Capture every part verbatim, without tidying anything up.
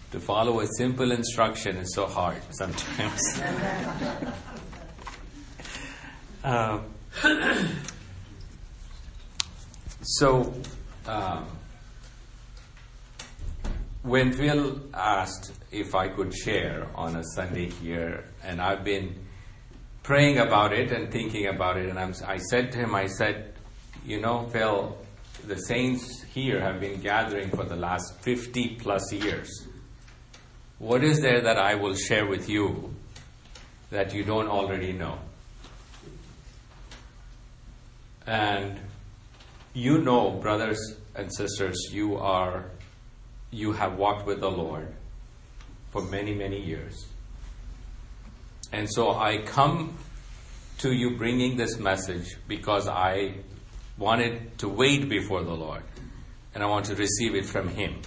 To follow a simple instruction is so hard sometimes. um, so, um, when Phil asked if I could share on a Sunday here, and I've been praying about it and thinking about it, and I'm, I said to him, I said, you know, Phil, the saints here have been gathering for the last fifty plus years. What is there that I will share with you that you don't already know? And you know, brothers and sisters, you are, you have walked with the Lord for many, many years. And so I come to you bringing this message because I wanted to wait before the Lord, and I want to receive it from Him.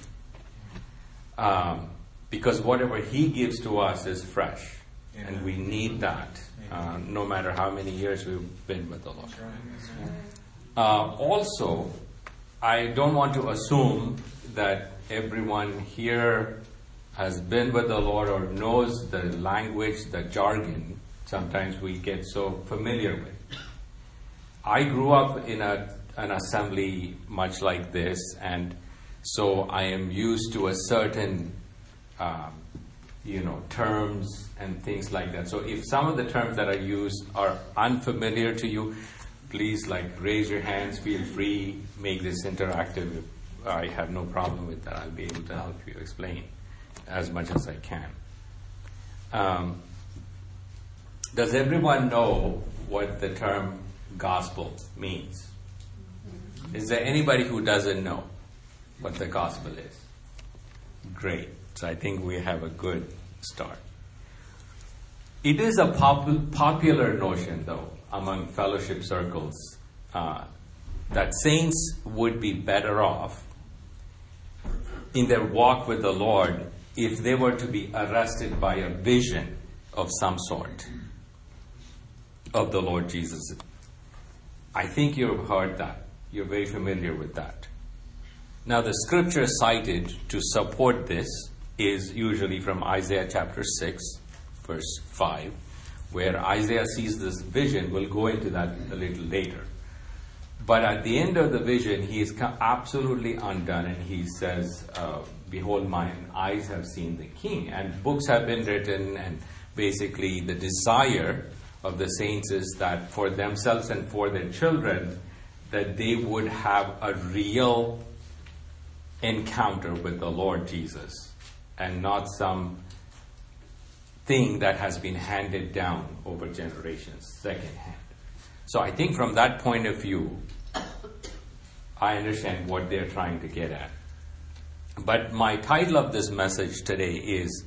Um, because whatever He gives to us is fresh, Amen. And we need that, uh, no matter how many years we've been with the Lord. Uh, also, I don't want to assume that everyone here has been with the Lord or knows the language, the jargon sometimes we get so familiar with. I grew up in a, an assembly much like this, and so I am used to a certain, um, you know, terms and things like that. So if some of the terms that are used are unfamiliar to you, please, like, raise your hands, feel free, make this interactive. I have no problem with that. I'll be able to help you explain as much as I can. Um, does everyone know what the term gospel means? Is there anybody who doesn't know what the gospel is? Great. So I think we have a good start. It is a pop- popular notion, though, among fellowship circles, uh, that saints would be better off in their walk with the Lord if they were to be arrested by a vision of some sort of the Lord Jesus. I think you've heard that. You're very familiar with that. Now, the scripture cited to support this is usually from Isaiah chapter six, verse five, where Isaiah sees this vision. We'll go into that a little later. But at the end of the vision, he is absolutely undone, and he says, uh, behold, mine eyes have seen the King. And books have been written, and basically the desire of the saints is that for themselves and for their children, that they would have a real encounter with the Lord Jesus, and not some thing that has been handed down over generations, secondhand. So I think from that point of view, I understand what they're trying to get at. But my title of this message today is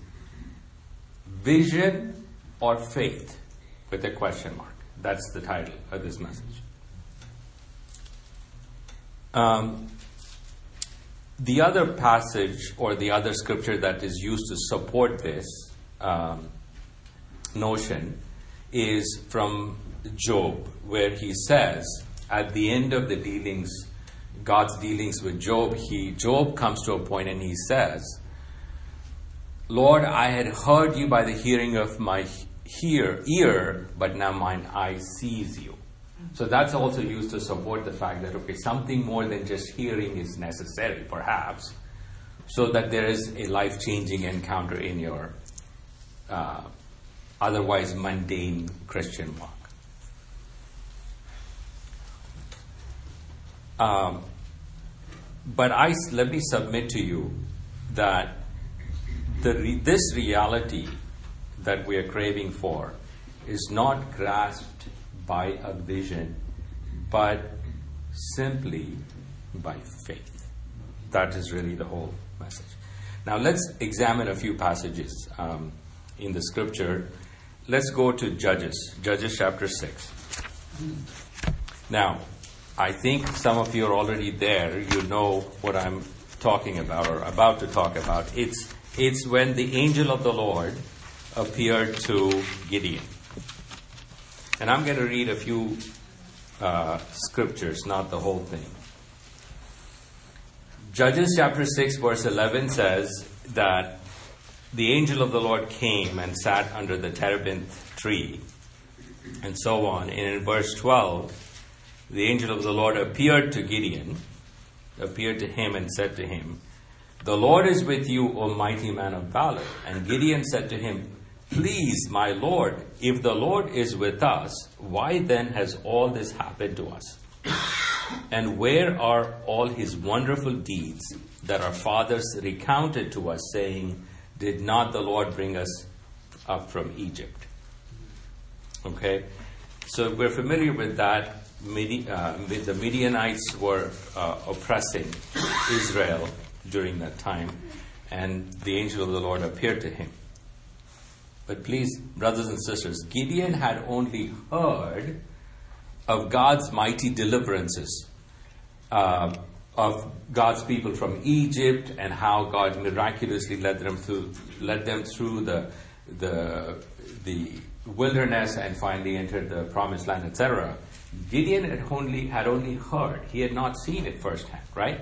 Vision or Faith, with a question mark. That's the title of this message. Um, the other passage or the other scripture that is used to support this um, notion is from Job, where he says, at the end of the dealings, God's dealings with Job, he Job comes to a point and he says, Lord, I had heard you by the hearing of my hear, ear, but now mine eye sees you. So that's also used to support the fact that, okay, something more than just hearing is necessary, perhaps, so that there is a life-changing encounter in your uh, otherwise mundane Christian walk. Um, but I, let me submit to you that the re- this reality that we are craving for is not grasped by a vision, but simply by faith. That is really the whole message. Now let's examine a few passages um, in the scripture. Let's go to Judges, Judges chapter six. Now, I think some of you are already there. You know what I'm talking about or about to talk about. It's it's when the angel of the Lord appeared to Gideon. And I'm going to read a few uh, scriptures, not the whole thing. Judges chapter six verse eleven says that the angel of the Lord came and sat under the terebinth tree, and so on. And in verse twelve, the angel of the Lord appeared to Gideon, appeared to him and said to him, "The Lord is with you, O mighty man of valor." And Gideon said to him, "Please, my Lord, if the Lord is with us, why then has all this happened to us? And where are all his wonderful deeds that our fathers recounted to us, saying, 'Did not the Lord bring us up from Egypt?'" Okay, so we're familiar with that. Midi- uh, the Midianites were uh, oppressing Israel during that time, and the angel of the Lord appeared to him. But please, brothers and sisters, Gideon had only heard of God's mighty deliverances, uh, of God's people from Egypt, and how God miraculously led them through, led them through the the the wilderness and finally entered the promised land, et cetera. Gideon had only had only heard; he had not seen it firsthand, right?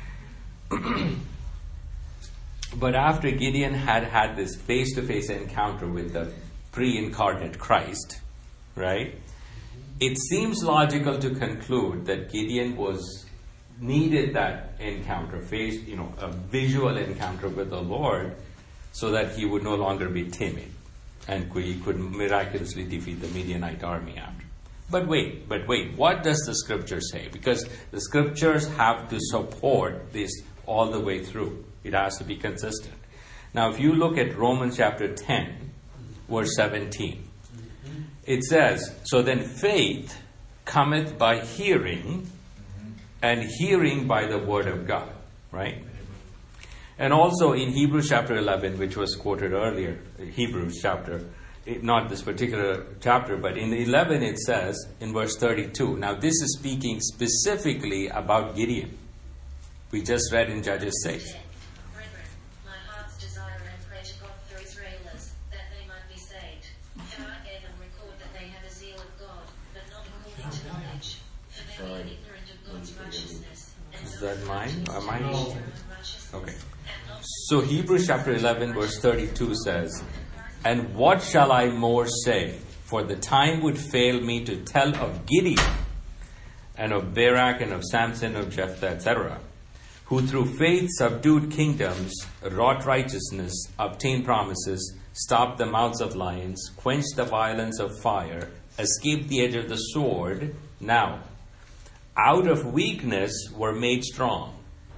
But after Gideon had had this face-to-face encounter with the pre-incarnate Christ, right, it seems logical to conclude that Gideon was needed that encounter, face, you know, a visual encounter with the Lord, so that he would no longer be timid and he could miraculously defeat the Midianite army after. But wait, but wait, what does the scripture say? Because the scriptures have to support this all the way through. It has to be consistent. Now, if you look at Romans chapter ten, verse seventeen, it says, "So then faith cometh by hearing, and hearing by the word of God," right? And also in Hebrews chapter eleven, which was quoted earlier, Hebrews chapter, not this particular chapter, but in eleven it says, in verse thirty-two, now this is speaking specifically about Gideon. We just read in Judges six. Brethren, my heart's desire and pray to God for Israelers, that they might be saved. For I hear them record that they have a zeal of God, but not according to knowledge. For they are ignorant of God's righteousness. Is that mine? Am I? Okay. So Hebrews chapter eleven verse thirty-two says, "And what shall I more say? For the time would fail me to tell of Gideon, and of Barak, and of Samson, of Jephthah, et cetera, who through faith subdued kingdoms, wrought righteousness, obtained promises, stopped the mouths of lions, quenched the violence of fire, escaped the edge of the sword. Now, out of weakness were made strong."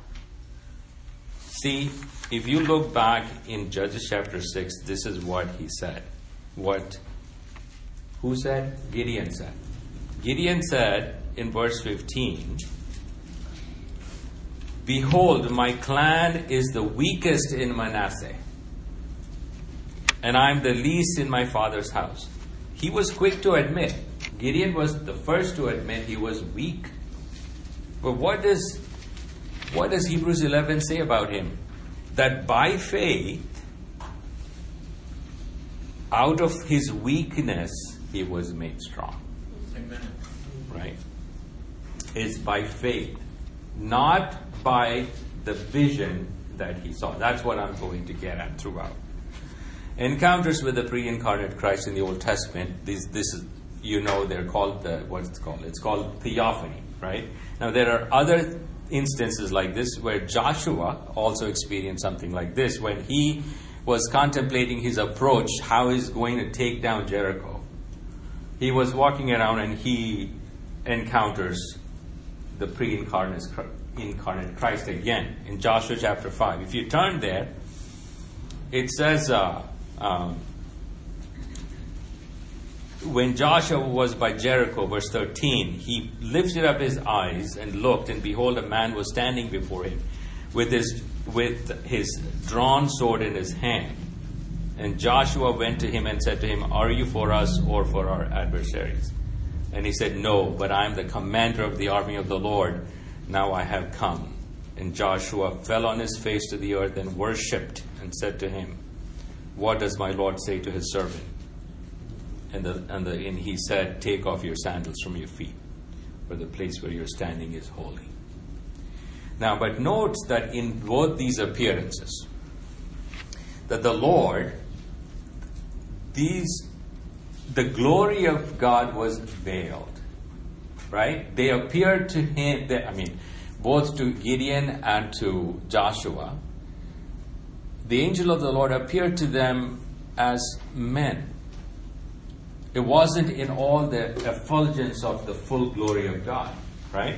See, if you look back in Judges chapter six, this is what he said. What? Who said? Gideon said. Gideon said in verse fifteen, "Behold, my clan is the weakest in Manasseh, and I am the least in my father's house." He was quick to admit. Gideon was the first to admit he was weak. But what does what does Hebrews eleven say about him? That by faith, out of his weakness, he was made strong. Amen. Right? It's by faith, not by the vision that he saw. That's what I'm going to get at throughout. Encounters with the pre-incarnate Christ in the Old Testament, this, this is, you know, they're called, the, what's it called? It's called theophany, right? Now, there are other instances like this where Joshua also experienced something like this when he was contemplating his approach, how he's going to take down Jericho. He was walking around and he encounters the pre-incarnate incarnate Christ again in Joshua chapter five. If you turn there, it says, uh, um, when Joshua was by Jericho, verse thirteen, he lifted up his eyes and looked, and behold, a man was standing before him with his with his drawn sword in his hand. And Joshua went to him and said to him, "Are you for us or for our adversaries?" And he said, "No, but I am the commander of the army of the Lord. Now I have come." And Joshua fell on his face to the earth and worshipped and said to him, "What does my Lord say to his servant?" And, the, and, the, and he said, "Take off your sandals from your feet, for the place where you're standing is holy." Now, but note that in both these appearances, that the Lord, these, the glory of God was veiled. Right? They appeared to him, they, I mean, both to Gideon and to Joshua. The angel of the Lord appeared to them as men. It wasn't in all the effulgence of the full glory of God. Right?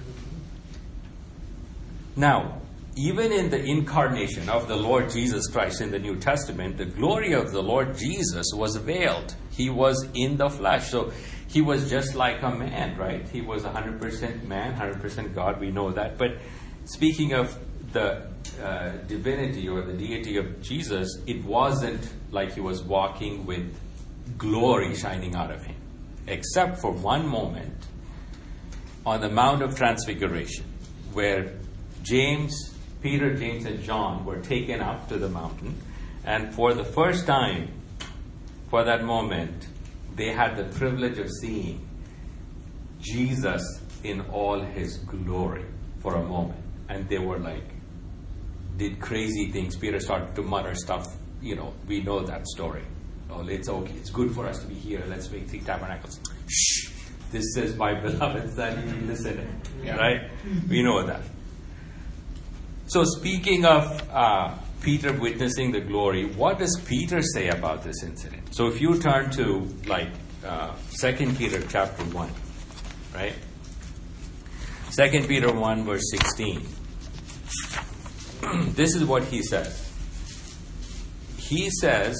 Now, even in the incarnation of the Lord Jesus Christ in the New Testament, the glory of the Lord Jesus was veiled. He was in the flesh. So he was just like a man, right? He was one hundred percent man, one hundred percent God. We know that. But speaking of the uh, divinity or the deity of Jesus, it wasn't like he was walking with glory shining out of him. Except for one moment on the Mount of Transfiguration, where James, Peter, James, and John were taken up to the mountain. And for the first time, for that moment, they had the privilege of seeing Jesus in all his glory for a moment. And they were like, did crazy things. Peter started to mutter stuff. You know, we know that story. Oh, it's okay. It's good for us to be here. Let's make three tabernacles. Shh. This is my beloved son. You listen. Yeah. Right? We know that. So speaking of uh, Peter witnessing the glory, what does Peter say about this incident? So if you turn to like uh, Second Peter chapter one, right? Second Peter one verse sixteen. This is what he says. He says,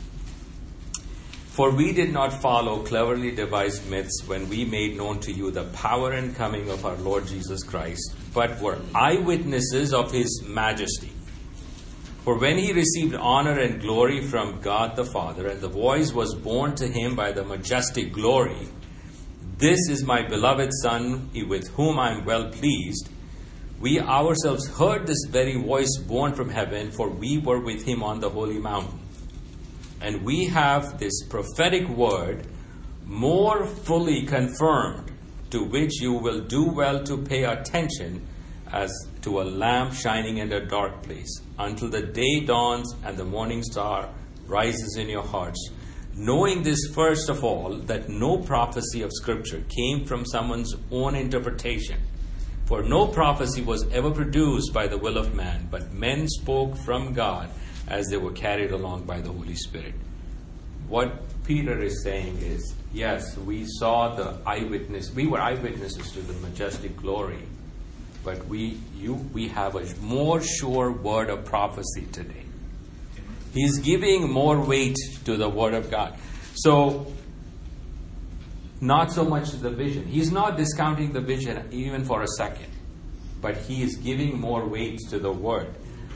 "For we did not follow cleverly devised myths when we made known to you the power and coming of our Lord Jesus Christ, but were eyewitnesses of his majesty. For when he received honor and glory from God the Father, and the voice was borne to him by the majestic glory, 'This is my beloved Son, with whom I am well pleased,' we ourselves heard this very voice borne from heaven, for we were with him on the holy mountain. And we have this prophetic word more fully confirmed, to which you will do well to pay attention as to a lamp shining in a dark place, until the day dawns and the morning star rises in your hearts. Knowing this first of all, that no prophecy of Scripture came from someone's own interpretation. For no prophecy was ever produced by the will of man, but men spoke from God as they were carried along by the Holy Spirit." What Peter is saying is, yes, we saw the eyewitness, we were eyewitnesses to the majestic glory, but we you we have a more sure word of prophecy today. He's giving more weight to the word of God. So, not so much the vision. He's not discounting the vision even for a second, but he is giving more weight to the word.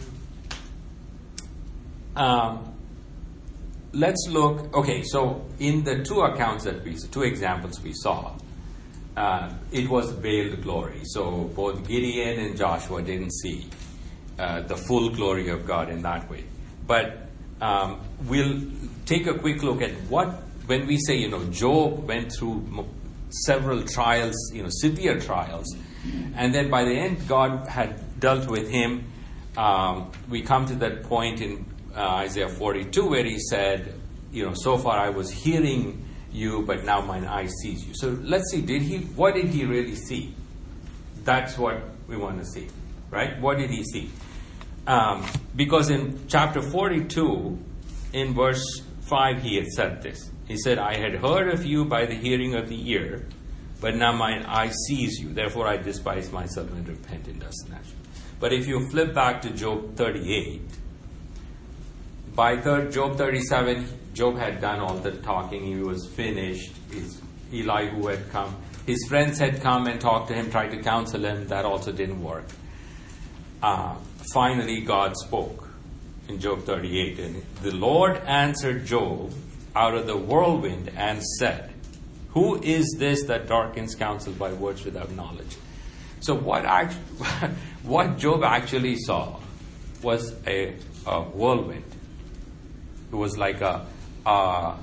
Um, let's look. Okay, so in the two accounts that we, two examples we saw, uh, it was veiled glory. So both Gideon and Joshua didn't see uh, the full glory of God in that way. But um, we'll take a quick look at what. When we say, you know, Job went through several trials, you know, severe trials, and then by the end, God had dealt with him. Um, we come to that point in uh, Isaiah forty-two where he said, you know, so far I was hearing you, but now mine eye sees you. So let's see, did he? What did he really see? That's what we want to see, right? What did he see? Um, because in chapter forty-two, in verse five, he had said this. He said, "I had heard of you by the hearing of the ear, but now mine eye sees you. Therefore I despise myself and repent in dust and ashes." But if you flip back to Job thirty-eight, by third, Job thirty-seven, Job had done all the talking. He was finished. His Elihu had come. His friends had come and talked to him, tried to counsel him. That also didn't work. Uh, finally, God spoke in Job thirty-eight. And the Lord answered Job out of the whirlwind and said, "Who is this that darkens counsel by words without knowledge?" So what act- what Job actually saw was a, a whirlwind. It was like a, uh,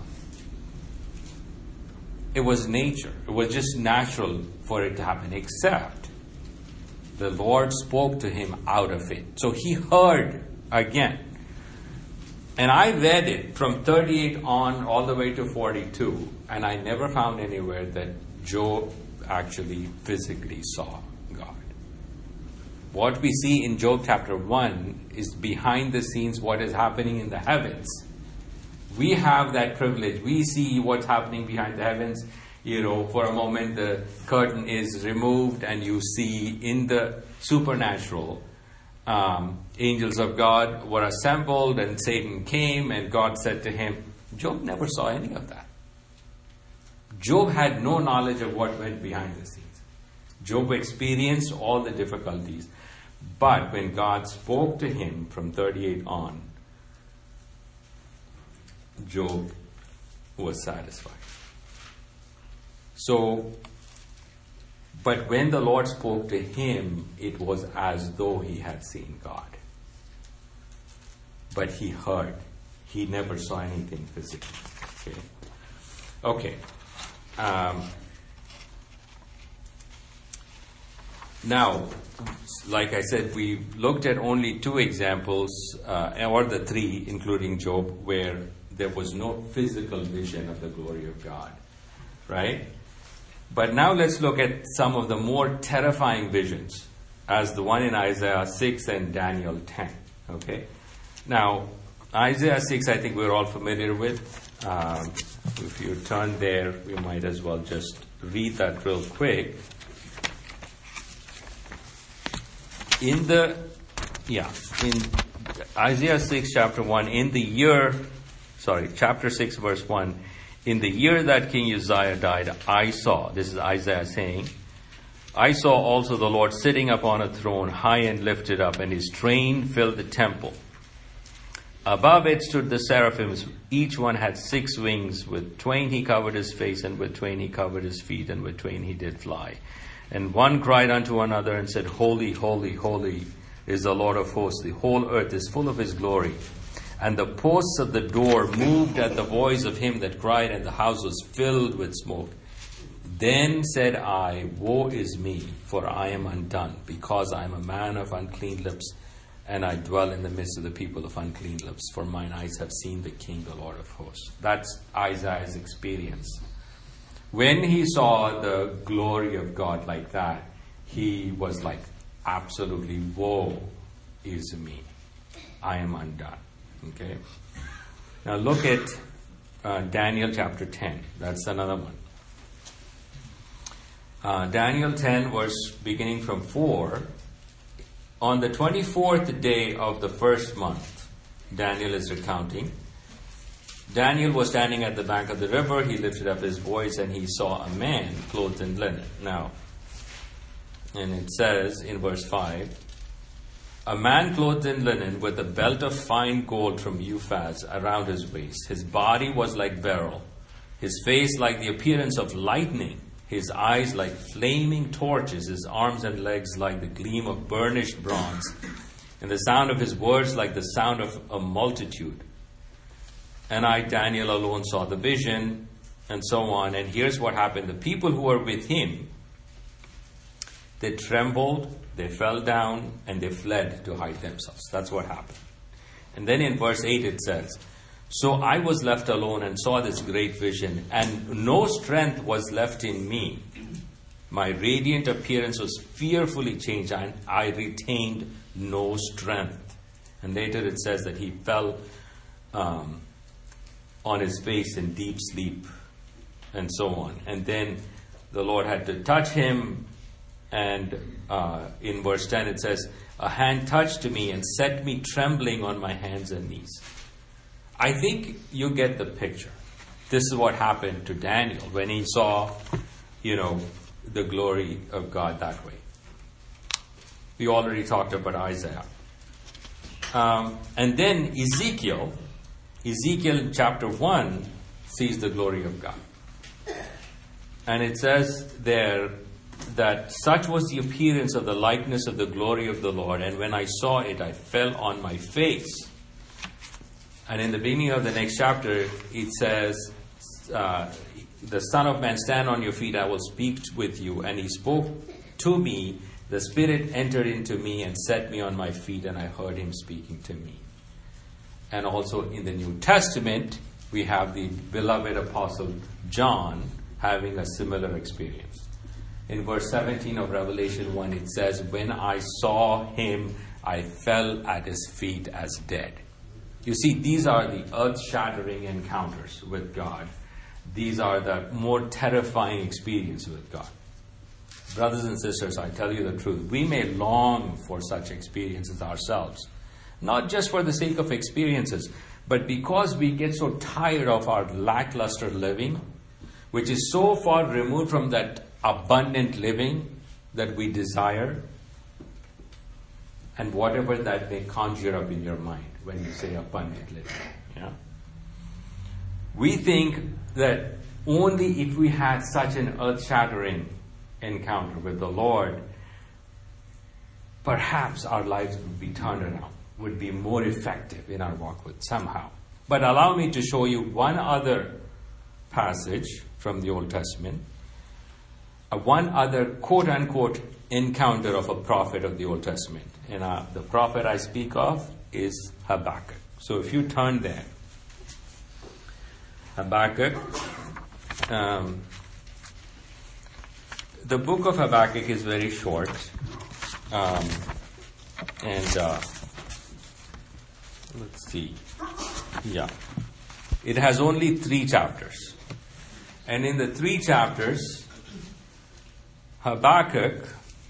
it was nature. It was just natural for it to happen, except the Lord spoke to him out of it. So he heard again. And I read it from thirty-eight on all the way to forty-two, and I never found anywhere that Job actually physically saw God. What we see in Job chapter one is behind the scenes what is happening in the heavens. We have that privilege. We see what's happening behind the heavens. You know, for a moment the curtain is removed and you see in the supernatural um, angels of God were assembled and Satan came and God said to him, Job never saw any of that. Job had no knowledge of what went behind the scenes. Job experienced all the difficulties. But when God spoke to him from thirty-eight on, Job was satisfied. So, but when the Lord spoke to him, it was as though he had seen God. But he heard. He never saw anything physically. Okay. Okay. Um, now, like I said, we looked at only two examples, uh, or the three, including Job, where there was no physical vision of the glory of God. Right? But now let's look at some of the more terrifying visions, as the one in Isaiah six and Daniel ten. Okay? Now, Isaiah six, I think we're all familiar with. Um, if you turn there, we might as well just read that real quick. In the, yeah, in Isaiah six, chapter one, in the year, sorry, chapter six, verse one, in the year that King Uzziah died, I saw, this is Isaiah saying, I saw also the Lord sitting upon a throne, high and lifted up, and his train filled the temple. Above it stood the seraphims. Each one had six wings. With twain he covered his face, and with twain he covered his feet, and with twain he did fly. And one cried unto another and said, Holy, holy, holy is the Lord of hosts. The whole earth is full of his glory. And the posts of the door moved at the voice of him that cried, and the house was filled with smoke. Then said I, Woe is me, for I am undone, because I am a man of unclean lips, and I dwell in the midst of the people of unclean lips, for mine eyes have seen the King, the Lord of hosts. That's Isaiah's experience. When he saw the glory of God like that, he was like, absolutely, woe is me. I am undone. Okay? Now look at uh, Daniel chapter ten. That's another one. Uh, Daniel ten, verse beginning from four. On the twenty-fourth day of the first month, Daniel is recounting, Daniel was standing at the bank of the river. He lifted up his voice and he saw a man clothed in linen. Now, and it says in verse five, a man clothed in linen with a belt of fine gold from Uphaz around his waist. His body was like beryl, his face like the appearance of lightning, his eyes like flaming torches, his arms and legs like the gleam of burnished bronze, and the sound of his words like the sound of a multitude. And I, Daniel, alone saw the vision, and so on. And here's what happened. The people who were with him, they trembled, they fell down, and they fled to hide themselves. That's what happened. And then in verse eight it says, So I was left alone and saw this great vision, and no strength was left in me. My radiant appearance was fearfully changed, and I retained no strength. And later it says that he fell um, on his face in deep sleep, and so on. And then the Lord had to touch him, and uh, in verse ten it says, a hand touched me and set me trembling on my hands and knees. I think you get the picture. This is what happened to Daniel when he saw, you know, the glory of God that way. We already talked about Isaiah. Um, and then Ezekiel, Ezekiel chapter one sees the glory of God. And it says there that such was the appearance of the likeness of the glory of the Lord, and when I saw it, I fell on my face. And in the beginning of the next chapter, it says, uh, the Son of Man, stand on your feet, I will speak with you. And he spoke to me, the Spirit entered into me and set me on my feet, and I heard him speaking to me. And also in the New Testament, we have the beloved apostle John having a similar experience. In verse seventeen of Revelation one, it says, "When I saw him, I fell at his feet as dead." You see, these are the earth-shattering encounters with God. These are the more terrifying experiences with God. Brothers and sisters, I tell you the truth. We may long for such experiences ourselves. Not just for the sake of experiences, but because we get so tired of our lackluster living, which is so far removed from that abundant living that we desire, and whatever that may conjure up in your mind when you say abundant living. Yeah? We think that only if we had such an earth-shattering encounter with the Lord, perhaps our lives would be turned around, would be more effective in our walk with somehow. But allow me to show you one other passage from the Old Testament, a one other quote-unquote encounter of a prophet of the Old Testament. And uh, the prophet I speak of is Habakkuk. So if you turn there, Habakkuk, um, the book of Habakkuk is very short, um, and uh, let's see, yeah, it has only three chapters, and in the three chapters, Habakkuk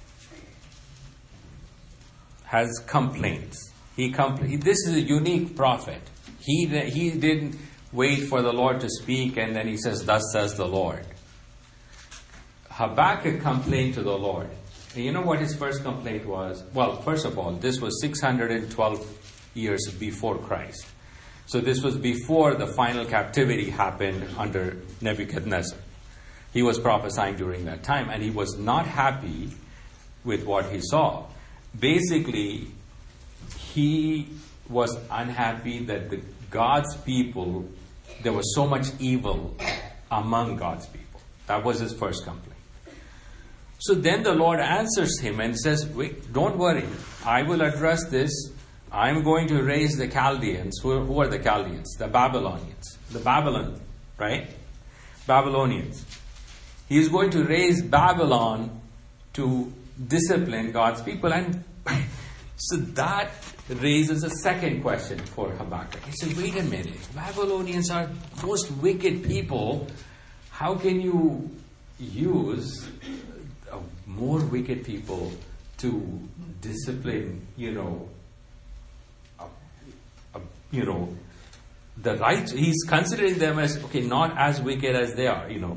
has complaints. He compl- This is a unique prophet. He he didn't wait for the Lord to speak and then he says, "Thus says the Lord." Habakkuk complained to the Lord. And you know what his first complaint was? Well, first of all, this was six hundred twelve years before Christ. So this was before the final captivity happened under Nebuchadnezzar. He was prophesying during that time, and he was not happy with what he saw. Basically, he was unhappy that the God's people, there was so much evil among God's people. That was his first complaint. So then the Lord answers him and says, "Wait, don't worry. I will address this. I'm going to raise the Chaldeans." Who, who are the Chaldeans? The Babylonians. The Babylon, right? Babylonians. He is going to raise Babylon to discipline God's people. And so that raises a second question for Habakkuk. He said, wait a minute. Babylonians are most wicked people. How can you use uh, more wicked people to discipline, you know, uh, uh, you know, the right? He's considering them as, okay, not as wicked as they are, you know.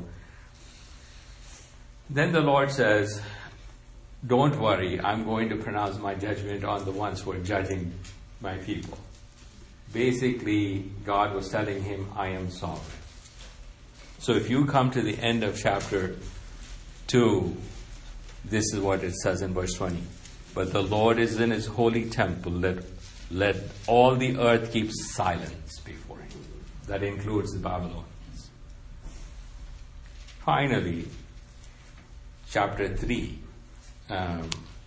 Then the Lord says, "Don't worry, I'm going to pronounce my judgment on the ones who are judging my people." Basically, God was telling him, I am sovereign. So if you come to the end of chapter two, this is what it says in verse twenty. "But the Lord is in his holy temple. Let, let all the earth keep silence before him." That includes the Babylonians. Finally, chapter three um,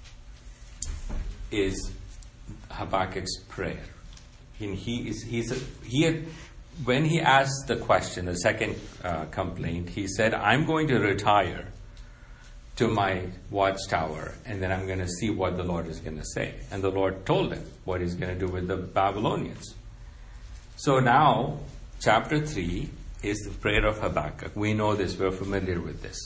is Habakkuk's prayer. And he is he's a, he had, when he asked the question, the second uh, complaint, he said, "I'm going to retire to my watchtower, and then I'm going to see what the Lord is going to say." And the Lord told him what he's going to do with the Babylonians. So now, chapter three is the prayer of Habakkuk. We know this, we're familiar with this.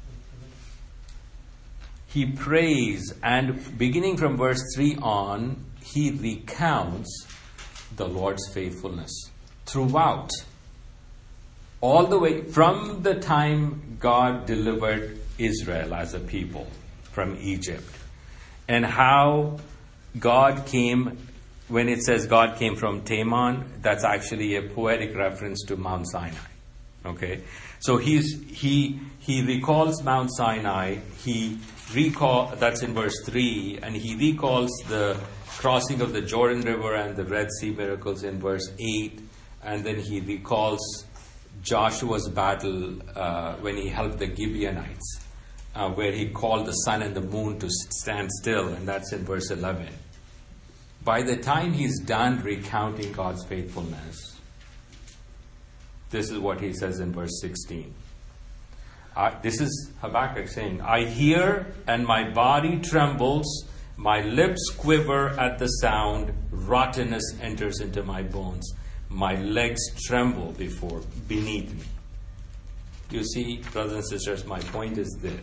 He prays, and beginning from verse three on, he recounts the Lord's faithfulness throughout. All the way from the time God delivered Israel as a people from Egypt. And how God came, when it says God came from Teman, that's actually a poetic reference to Mount Sinai. Okay? So he's he he recalls Mount Sinai, he recall that's in verse three, and he recalls the crossing of the Jordan River and the Red Sea miracles in verse eight, and then he recalls Joshua's battle uh, when he helped the Gibeonites, uh, where he called the sun and the moon to stand still, and that's in verse eleven. by the time he's done recounting God's faithfulness, this is what he says in verse sixteen. Uh, this is Habakkuk saying, I hear and my body trembles, my lips quiver at the sound, rottenness enters into my bones, my legs tremble before beneath me. You see, brothers and sisters, my point is this,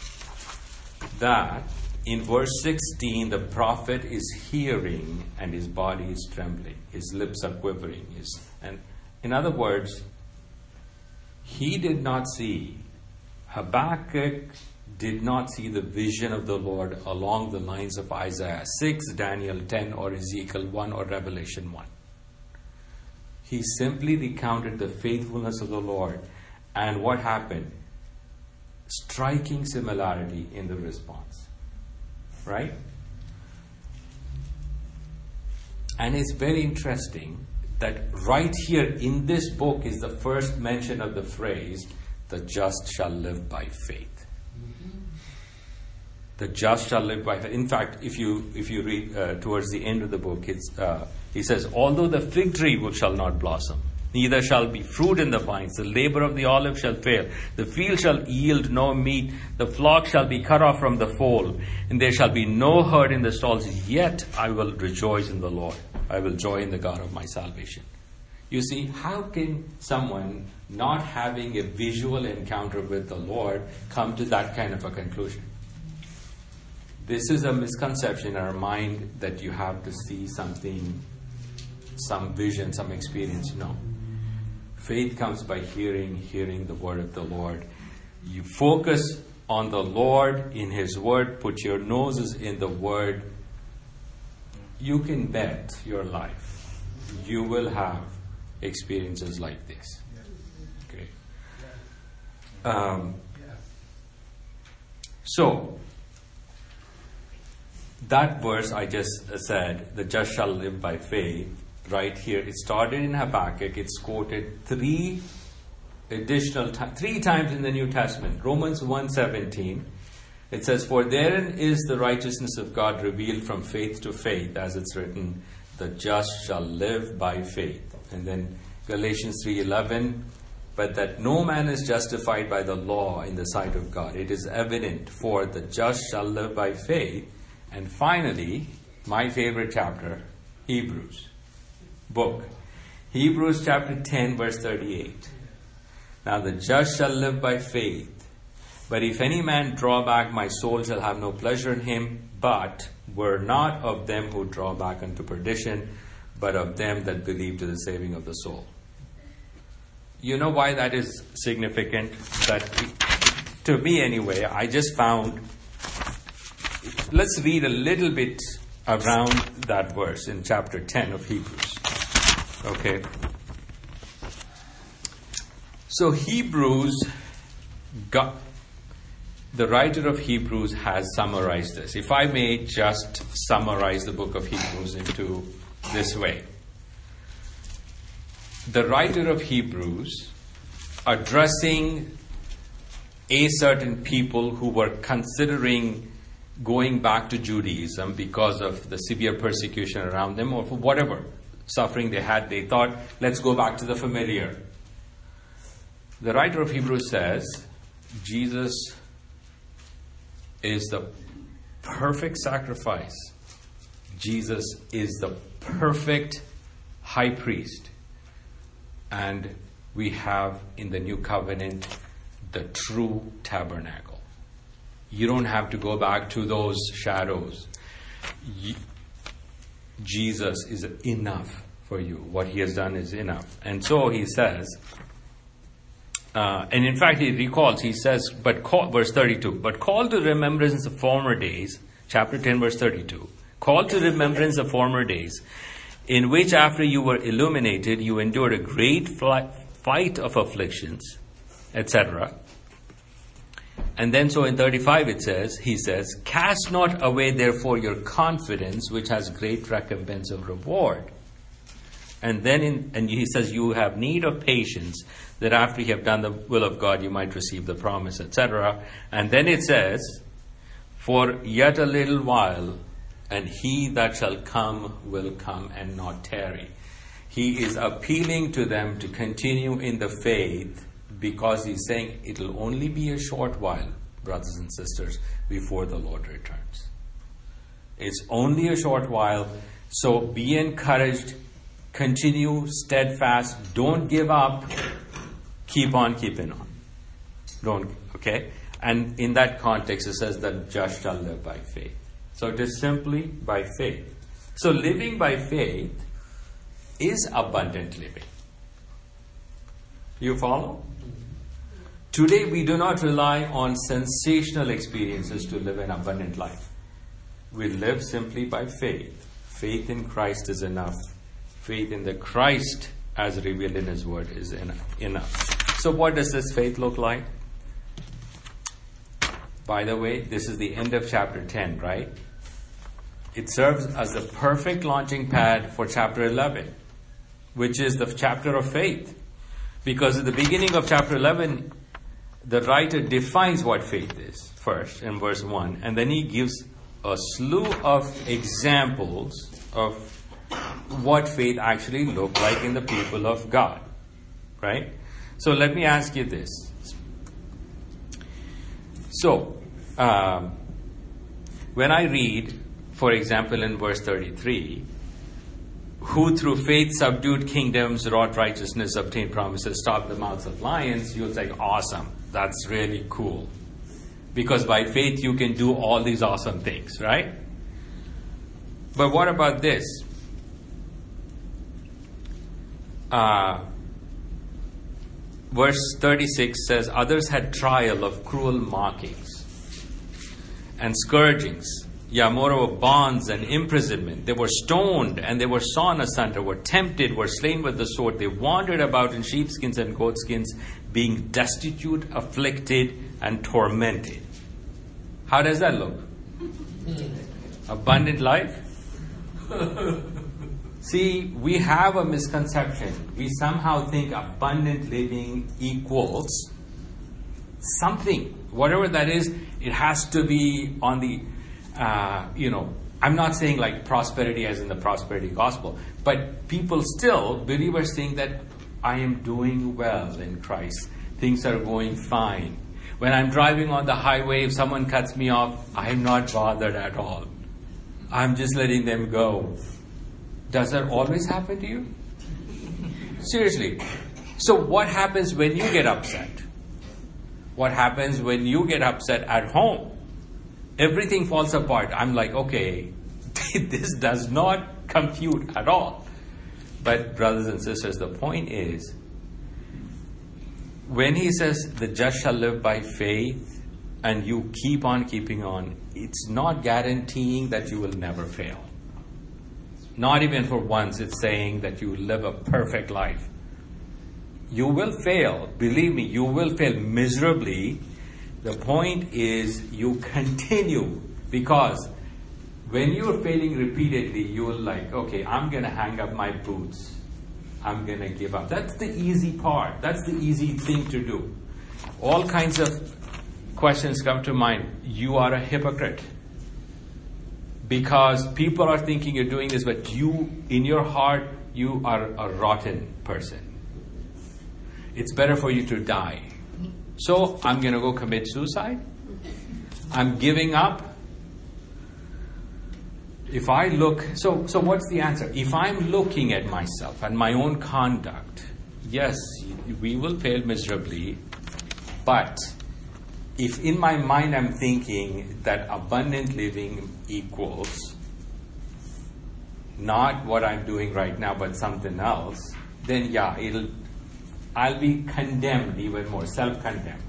that in verse sixteen, the prophet is hearing and his body is trembling. His lips are quivering. His, and in other words, he did not see, Habakkuk did not see the vision of the Lord along the lines of Isaiah six, Daniel ten, or Ezekiel one, or Revelation one. He simply recounted the faithfulness of the Lord. And what happened? Striking similarity in the response. Right? And it's very interesting that right here in this book is the first mention of the phrase, the just shall live by faith. The just shall live by faith. In fact, if you if you read uh, towards the end of the book, it's, uh, he says, although the fig tree shall not blossom, neither shall be fruit in the vines, the labor of the olive shall fail, the field shall yield no meat, the flock shall be cut off from the fold, and there shall be no herd in the stalls, yet I will rejoice in the Lord. I will joy in the God of my salvation. You see, how can someone not having a visual encounter with the Lord come to that kind of a conclusion? This is a misconception in our mind that you have to see something, some vision, some experience. No. Faith comes by hearing, hearing the word of the Lord. You focus on the Lord in His word, put your noses in the word. You can bet your life you will have experiences like this. Okay. Um, so, that verse I just said, the just shall live by faith, right here, it started in Habakkuk. It's quoted three additional t- three times in the New Testament. Romans one seventeen. It says, for therein is the righteousness of God revealed from faith to faith, as it's written, the just shall live by faith. And then Galatians three eleven, but that no man is justified by the law in the sight of God. It is evident, for the just shall live by faith. And finally, my favorite chapter, Hebrews book. Hebrews chapter ten, verse thirty-eight. Now the just shall live by faith. But if any man draw back, my soul shall have no pleasure in him. But were not of them who draw back unto perdition, but of them that believe to the saving of the soul. You know why that is significant? That, to me anyway, I just found... Let's read a little bit around that verse in chapter ten of Hebrews. Okay. So Hebrews, got, the writer of Hebrews has summarized this. If I may just summarize the book of Hebrews into this way. The writer of Hebrews, addressing a certain people who were considering going back to Judaism because of the severe persecution around them, or for whatever suffering they had, they thought, let's go back to the familiar. The writer of Hebrews says, Jesus is the perfect sacrifice. Jesus is the perfect high priest. And we have in the new covenant the true tabernacle. You don't have to go back to those shadows. You, Jesus is enough for you. What He has done is enough. And so he says, uh, and in fact he recalls, he says, but call, verse thirty-two, but call to remembrance of former days, chapter ten, verse thirty-two, call to remembrance of former days, in which after you were illuminated, you endured a great flight, fight of afflictions, et cetera. And then so in thirty-five it says, he says, cast not away therefore your confidence, which has great recompense of reward. And then in, and he says, you have need of patience, that after you have done the will of God, you might receive the promise, et cetera. And then it says, for yet a little while, and he that shall come will come and not tarry. He is appealing to them to continue in the faith because he's saying it'll only be a short while, brothers and sisters, before the Lord returns. It's only a short while, so be encouraged, continue steadfast, don't give up, keep on keeping on. Don't, okay? And in that context, it says that just shall live by faith. So it is simply by faith. So living by faith is abundant living. You follow? Today we do not rely on sensational experiences to live an abundant life. We live simply by faith. Faith in Christ is enough. Faith in the Christ as revealed in His Word is enough. So what does this faith look like? By the way, this is the end of chapter ten, right? It serves as the perfect launching pad for chapter eleven, which is the chapter of faith. Because at the beginning of chapter eleven, the writer defines what faith is first in verse one, and then he gives a slew of examples of what faith actually looked like in the people of God. Right? So let me ask you this. So, um, when I read, for example, in verse thirty-three, who through faith subdued kingdoms, wrought righteousness, obtained promises, stopped the mouths of lions, you'll say, awesome, that's really cool. Because by faith you can do all these awesome things, right? But what about this? Uh, verse thirty-six says, others had trial of cruel mockings and scourgings, yeah, moreover bonds and imprisonment. They were stoned and they were sawn asunder, were tempted, were slain with the sword. They wandered about in sheepskins and goatskins, being destitute, afflicted, and tormented. How does that look? Abundant life? See, we have a misconception. We somehow think abundant living equals something. Whatever that is, it has to be on the, uh, you know, I'm not saying like prosperity as in the prosperity gospel, but people still, believers think that I am doing well in Christ. Things are going fine. When I'm driving on the highway, if someone cuts me off, I'm not bothered at all. I'm just letting them go. Does that always happen to you? Seriously. So what happens when you get upset? What happens when you get upset at home? Everything falls apart. I'm like, okay, this does not compute at all. But brothers and sisters, the point is, when he says the just shall live by faith and you keep on keeping on, it's not guaranteeing that you will never fail. Not even for once it's saying that you will live a perfect life. You will fail. Believe me, you will fail miserably. The point is you continue, because when you're failing repeatedly, you're like, okay, I'm going to hang up my boots. I'm going to give up. That's the easy part. That's the easy thing to do. All kinds of questions come to mind. You are a hypocrite. Because people are thinking you're doing this, but you, in your heart, you are a rotten person. It's better for you to die. So, I'm going to go commit suicide? I'm giving up? If I look, so so what's the answer? If I'm looking at myself and my own conduct, yes, we will fail miserably, but if in my mind I'm thinking that abundant living equals not what I'm doing right now, but something else, then yeah, it'll, I'll be condemned even more, self-condemned.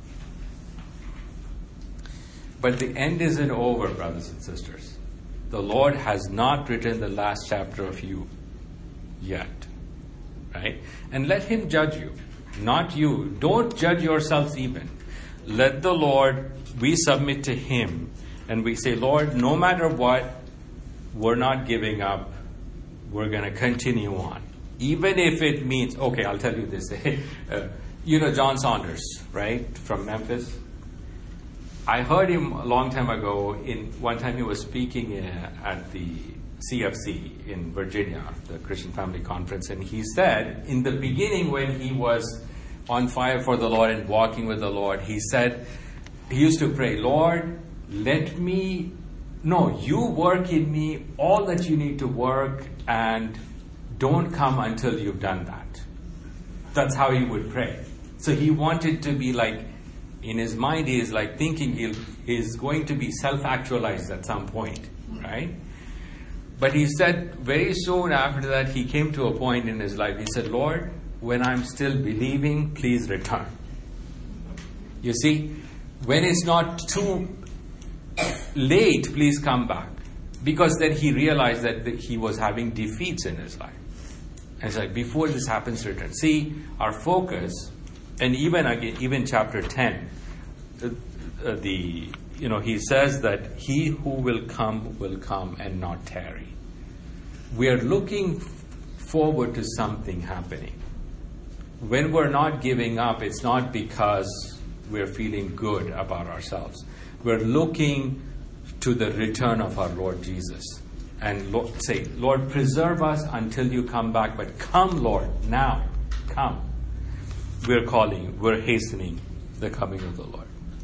But the end isn't over, brothers and sisters. The Lord has not written the last chapter of you yet. Right? And let Him judge you, not you. Don't judge yourselves even. Let the Lord, we submit to Him and we say, Lord, no matter what, we're not giving up. We're going to continue on. Even if it means, okay, I'll tell you this. uh, you know John Saunders, right? From Memphis. I heard him a long time ago. In one time he was speaking uh, at the C F C in Virginia, the Christian Family Conference, and he said in the beginning when he was on fire for the Lord and walking with the Lord, he said he used to pray, Lord, let me, no, you work in me all that you need to work and don't come until you've done that. That's how he would pray. So he wanted to be like, in his mind he is like thinking he'll, he's going to be self-actualized at some point, right? But he said very soon after that he came to a point in his life, he said, Lord, when I'm still believing, please return. You see, when it's not too late, please come back. Because then he realized that he was having defeats in his life. And it's like, before this happens, return. See, our focus, and even again, even chapter ten, uh, uh, the you know, he says that he who will come will come and not tarry. We are looking forward to something happening. When we're not giving up, it's not because we're feeling good about ourselves. We're looking to the return of our Lord Jesus. And Lord, say, Lord, preserve us until you come back. But come, Lord, now. Come. We're calling, we're hastening the coming of the Lord.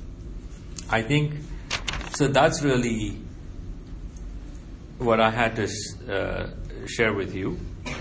I think, so that's really what I had to uh, share with you.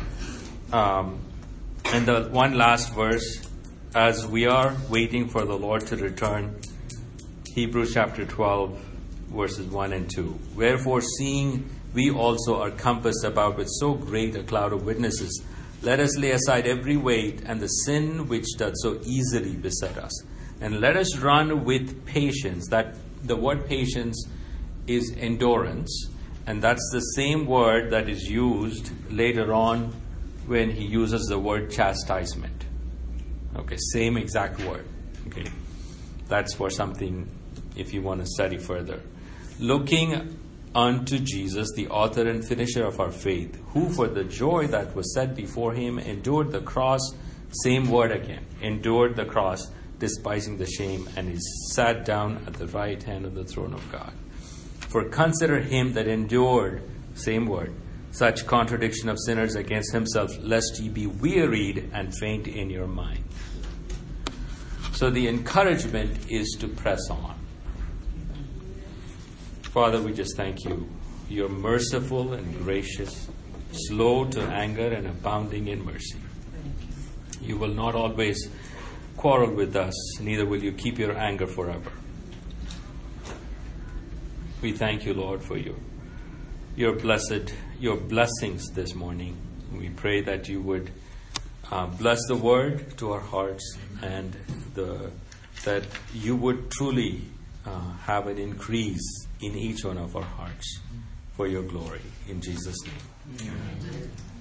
Um, and the one last verse, as we are waiting for the Lord to return, Hebrews chapter twelve, verses one and two. Wherefore, seeing we also are compassed about with so great a cloud of witnesses, let us lay aside every weight and the sin which doth so easily beset us. And let us run with patience. That the word patience is endurance. And that's the same word that is used later on when he uses the word chastisement. Okay, same exact word. Okay, that's for something if you want to study further. Looking unto Jesus, the author and finisher of our faith, who for the joy that was set before him endured the cross, same word again, endured the cross, despising the shame, and is sat down at the right hand of the throne of God. For consider him that endured, same word, such contradiction of sinners against himself, lest ye be wearied and faint in your mind. So the encouragement is to press on. Father, we just thank you. You're merciful and gracious, slow to anger and abounding in mercy. You will not always quarrel with us, neither will you keep your anger forever. We thank you, Lord, for your, your blessed, your blessings this morning. We pray that you would uh, bless the word to our hearts, and the, that you would truly uh, have an increase in each one of our hearts for your glory. In Jesus' name. Amen.